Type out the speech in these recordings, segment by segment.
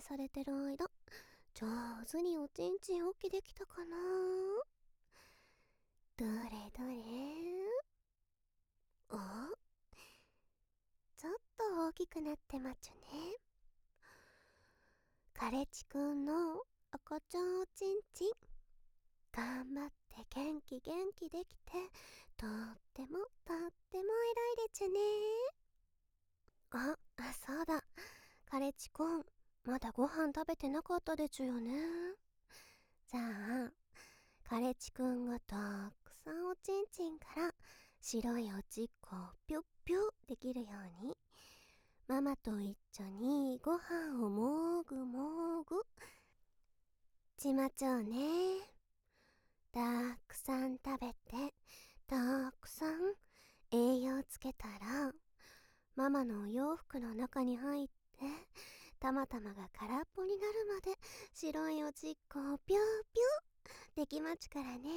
されてる間、上手におちんちん起きできたかな。どれどれ。お、ちょっと大きくなってまちゅね。カレチくんの赤ちゃんおちんちん、頑張って元気できて、とっても偉いでちゅね。そうだ。カレチくん、まだご飯食べてなかったでちゅよね。じゃあ、カレチくんがたくさんおちんちんから白いおちっこをぴゅっぴゅできるように、ママと一緒にご飯をもぐもぐちまちょうね。たくさん食べて、たくさん栄養つけたら、ママのお洋服の中に入って、たまたまが空っぽになるまで白いおちっこをぴゅーぴゅーできまちからね。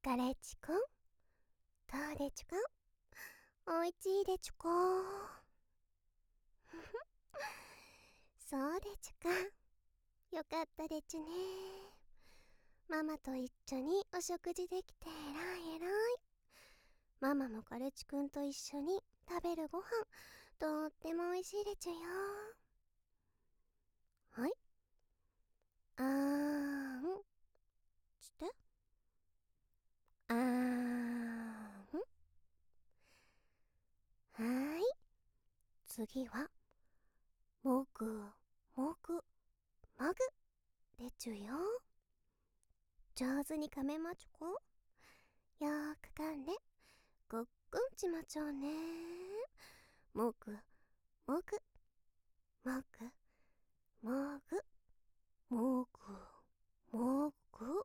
カレッチくん、どうでちゅか？おいちいでちゅか？そうでちゅか。よかったでちゅね。ママと一緒にお食事できてえらいえらい。ママもカレッチくんと一緒に食べるご飯、とっても美味しいでちゅよ。はい。あーん。して。あーん。はーい。次は、もぐ、もぐ、もぐでちゅよ。上手に噛めまちゅこ。よーく噛んで、ごっくんちまちょうね。もぐ、もぐ、もぐ、もぐ、もぐ、もぐ。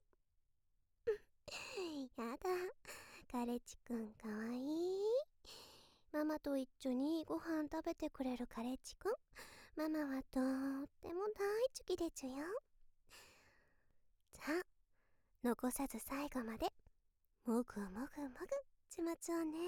やだ、カレッチくんかわいい。ママと一緒にご飯食べてくれるカレッチくん。ママはとっても大好きでちゅよ。さあ、残さず最後まで、もぐもぐもぐちまちょうね。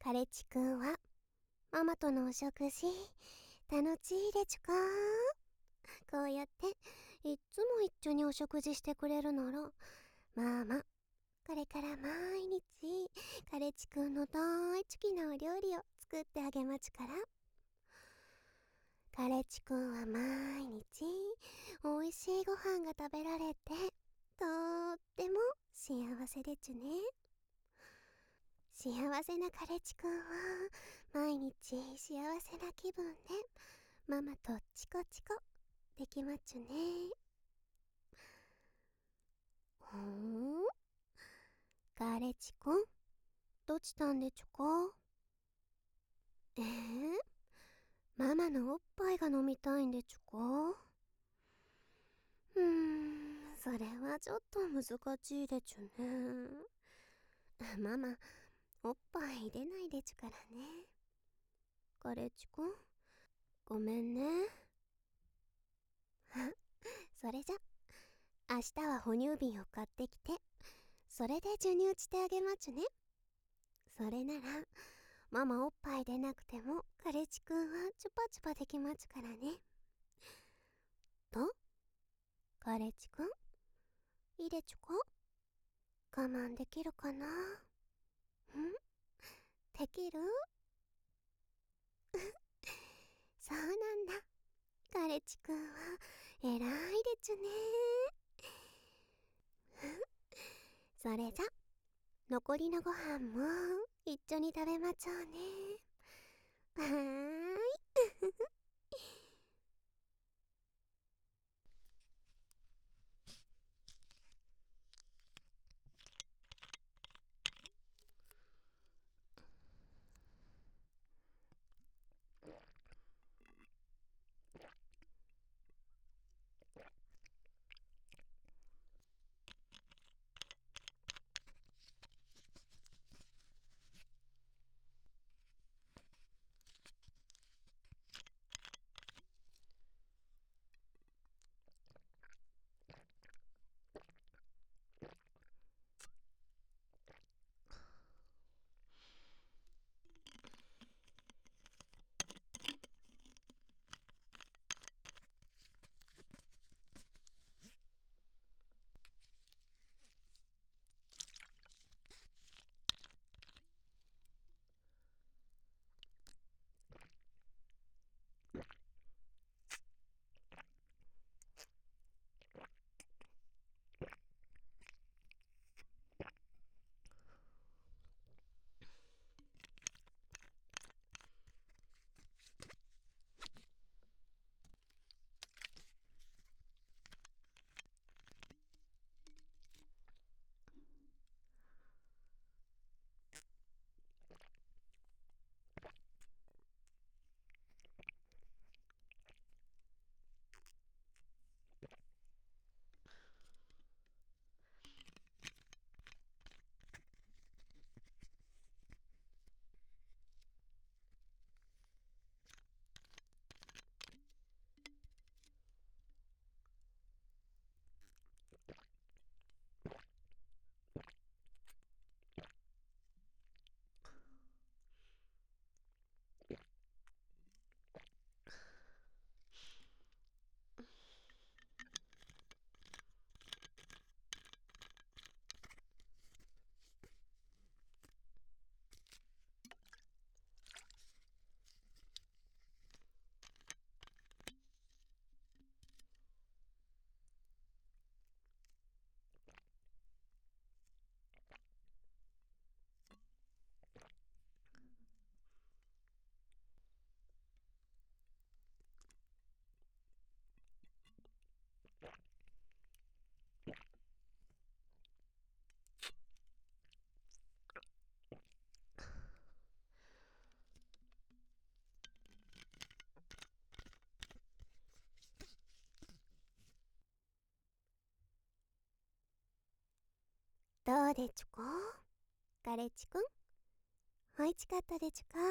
カレッチくんはママとのお食事楽しいでちゅか？こうやっていっつも一緒にお食事してくれるなら、ママこれから毎日カレッチくんの大好きなお料理を作ってあげまちから。カレッチくんは毎日おいしいご飯が食べられてとっても幸せでちゅね。幸せなカレッチくんは毎日幸せな気分でママとチコチコできまっちゅね。ほん？カレッチくんどちたんでちゅか？ママのおっぱいが飲みたいんでちゅか？それはちょっと難しいでちゅね。ママおっぱい入れないでちゅからね。カレッチくんごめんね。それじゃ明日は哺乳瓶を買ってきて、それで授乳してあげまちゅね。それならママおっぱい出なくてもカレッチくんはチュパチュパできまちゅからね。とカレッチくんいいでちゅか？我慢できるかな？できる？そうなんだ。カレッチくんは偉いでちゅね。それじゃ残りのご飯も一緒に食べまちょうね。はーい。どうでちゅか？カレッチくんおいしかったでちゅか？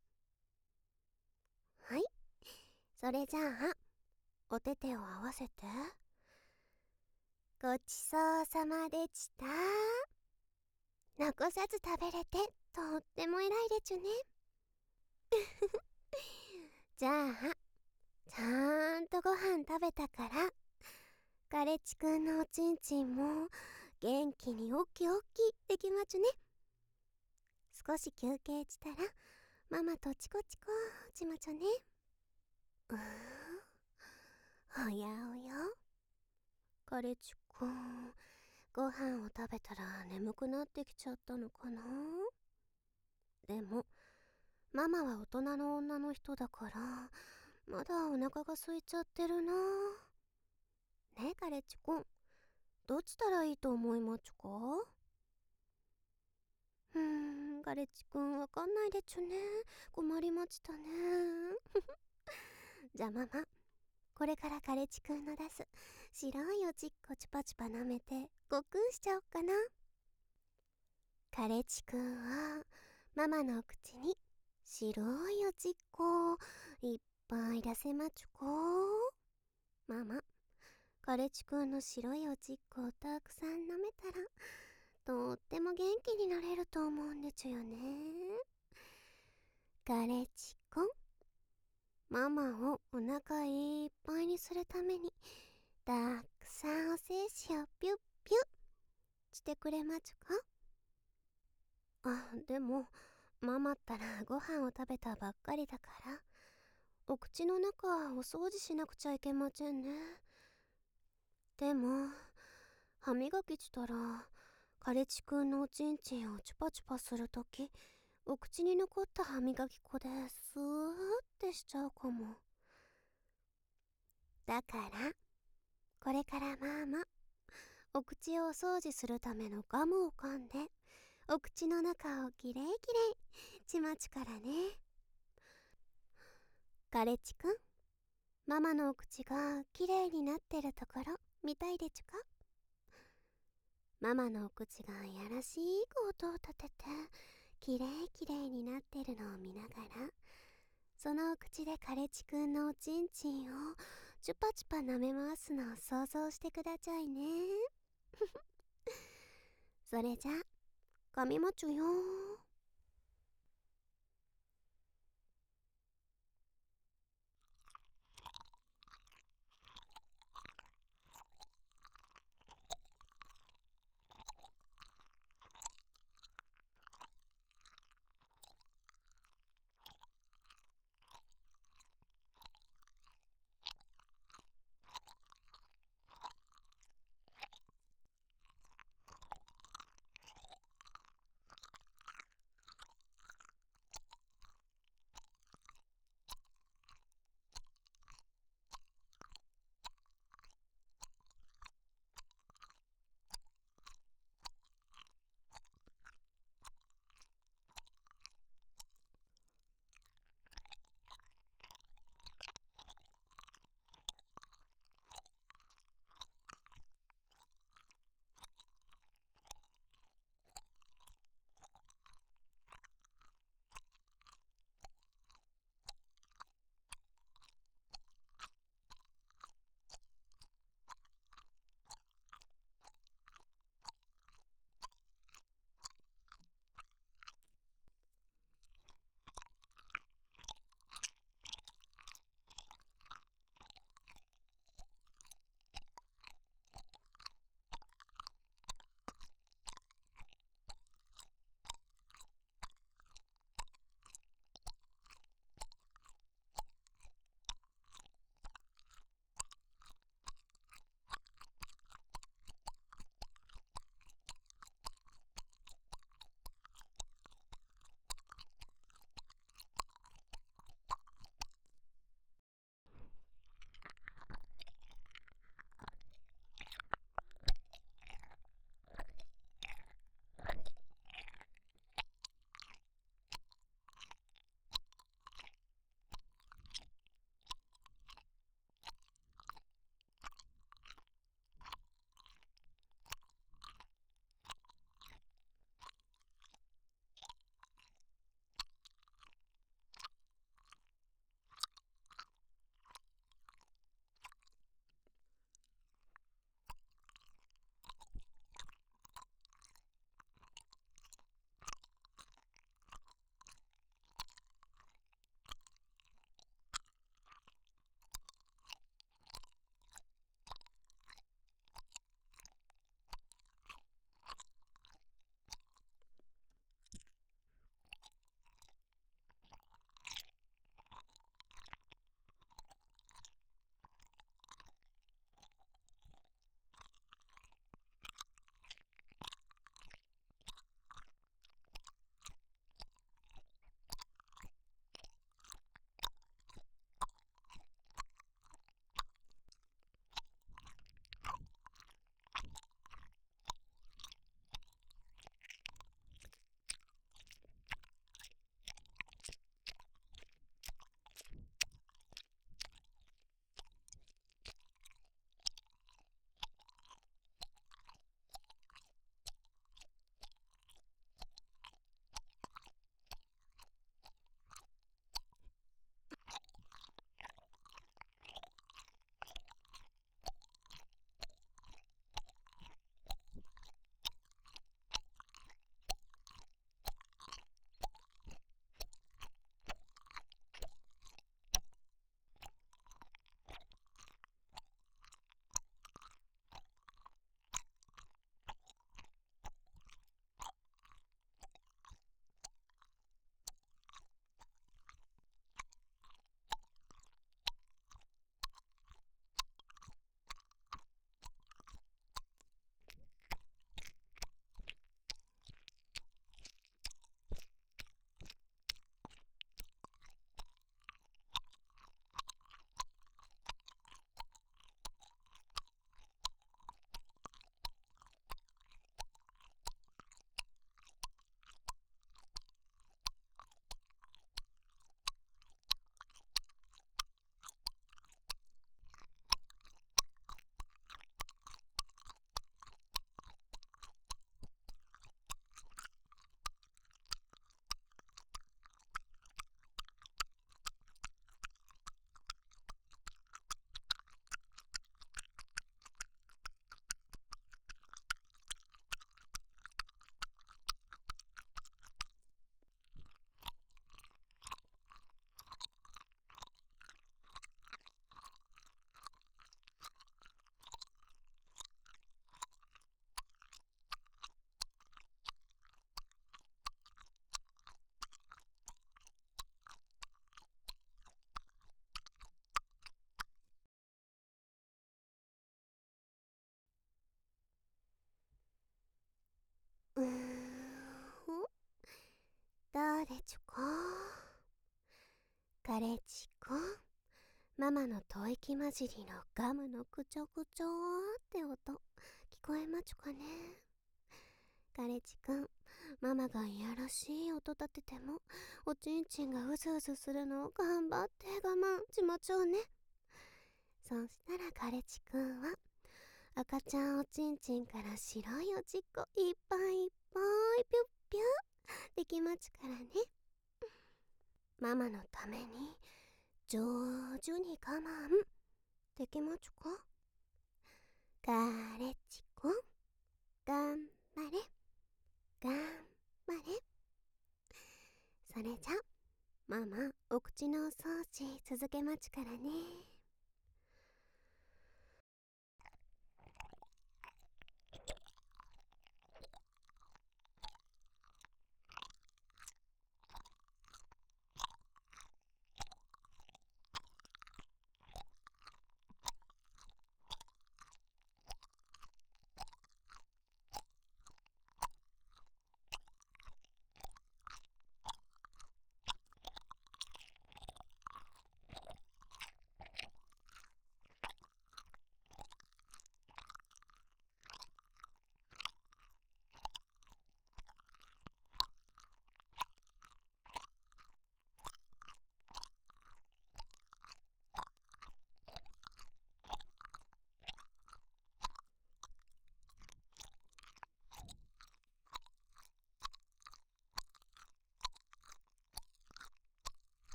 はい、それじゃあお手手を合わせて。ごちそうさまでした。残さず食べれてとっても偉いでちゅね。じゃあ、ちゃんとご飯食べたから、カレッチくんのおちんちんも元気におっきおっきできまちゅね。少し休憩したら、ママとチコチコちまちょね。おやおや、カレッチくん、ご飯を食べたら眠くなってきちゃったのかな。でも、ママは大人の女の人だから、まだお腹が空いちゃってるな。ねえ、カレッチくん、どっちたらいいと思いまちゅか？カレッチくんわかんないでちゅね。困りましたね。じゃあママ、これからカレッチくんの出す白いおちっこチュパチュパ舐めてごっくんしちゃおっかな。カレッチくんはママのお口に白いおちっこをいっぱい出せまちゅか。ママ、カレッチくんの白いおちっこをたくさん舐めたらとっても元気になれると思うんでちゅよね。カレッチくん、ママをお腹いっぱいにするためにたくさんお精子をピュッピュッしてくれまちゅか？でもママったらご飯を食べたばっかりだからお口の中お掃除しなくちゃいけませんね。でも歯磨きしたらカレチくんのおちんちんをチュパチュパするときお口に残った歯磨き粉でスーってしちゃうかも。だからこれからママお口をお掃除するためのガムを噛んでお口の中をきれいきれいちまちからね。カレッチくん、ママのお口がきれいになってるところ見たいでちゅか？ママのお口がやらしい音を立ててきれいきれいになってるのを見ながら、そのお口でカレッチくんのおちんちんをチュパチュパ舐め回すのを想像してくださいね。それじゃあ、噛みまちゅよ。 カレッジくん、ママの吐息混じりのガムのくちょくちょって音、聞こえまちゅかね。カレッジくん、ママがいやらしい音立てても、おちんちんがうずうずするのを頑張って我慢しまちょうね。そしたらカレッジくんは、赤ちゃんおちんちんから白いおちっこいっぱいいっぱいピュッピュッできまちゅからね。ママのために上手に我慢できまちゅか。カレッジくん、頑張れ頑張れ。それじゃママお口のお掃除続けまちゅからね。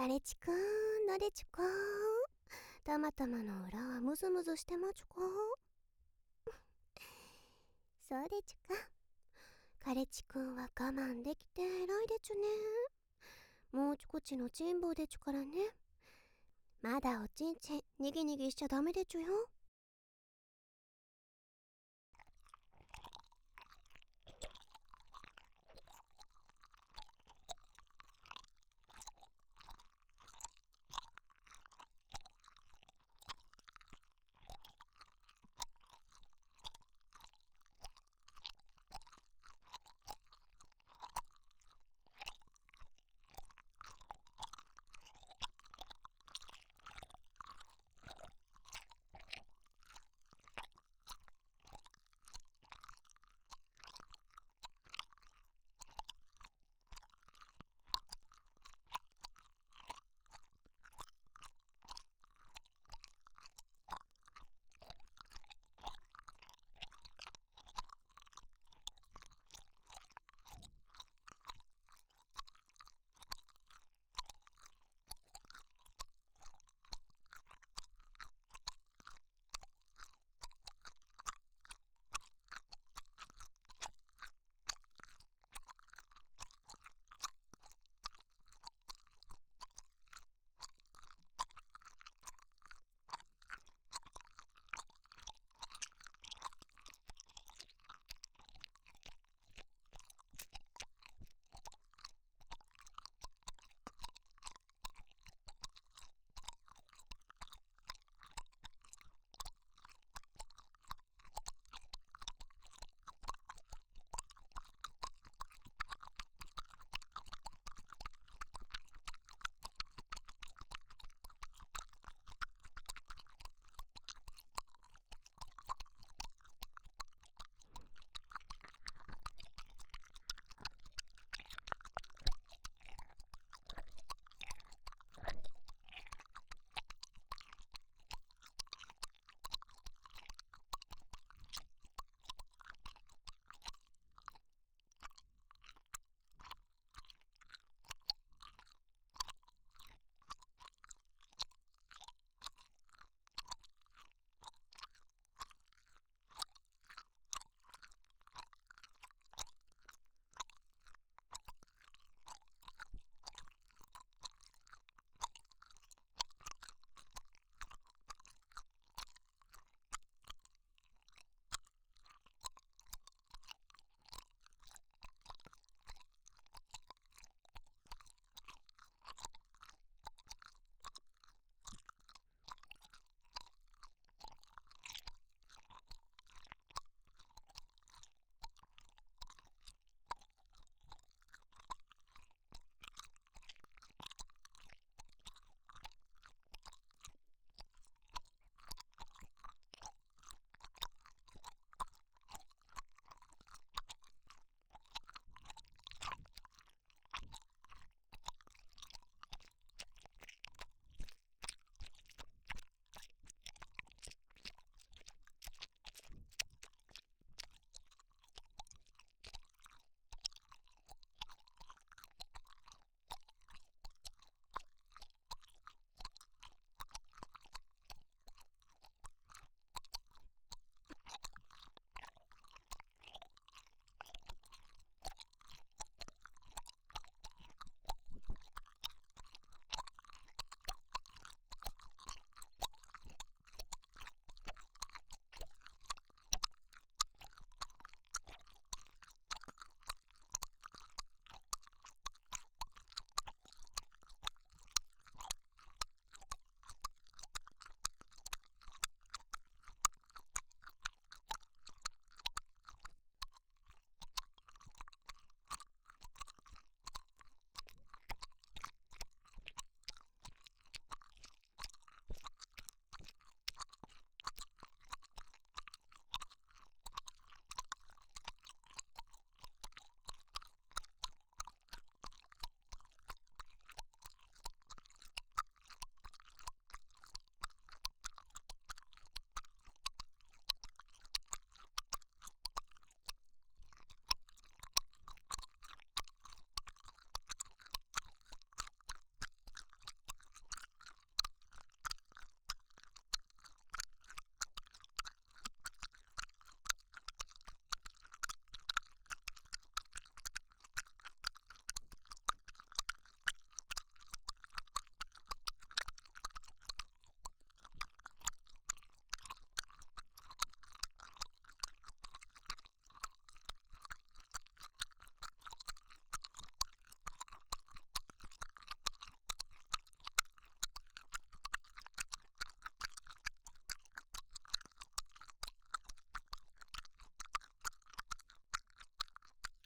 カレチくん、どれちゅか？たまたまの裏はムズムズしてまちゅか？そうでちゅか。カレチくんは我慢できて偉いでちゅね。もうちこちのチンボでちゅからね。まだおちんちんにぎにぎしちゃダメでちゅよ。